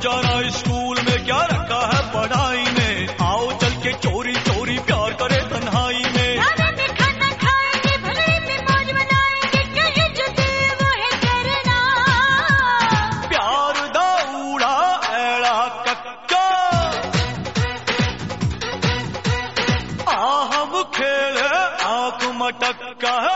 जाना स्कूल में, क्या रखा है पढ़ाई में, आओ चल के चोरी चोरी प्यार करे तन्हाई में। खाना खाएंगे भले में मौज मनाएंगे, कहीं जो दिल वो है करना। प्यार दाऊड़ा एड़ा कच्चा हम खेले आंख मटक्का है।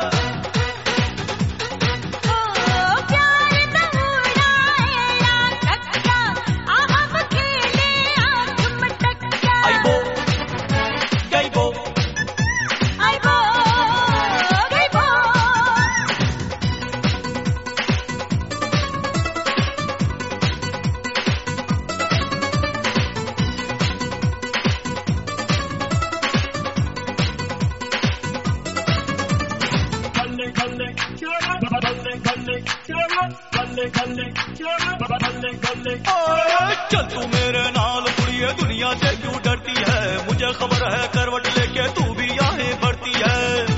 चल तू मेरे नाल कुड़िए, दुनिया से क्यों डरती है, मुझे खबर है करवट लेके तू भी यहाँ बढ़ती है।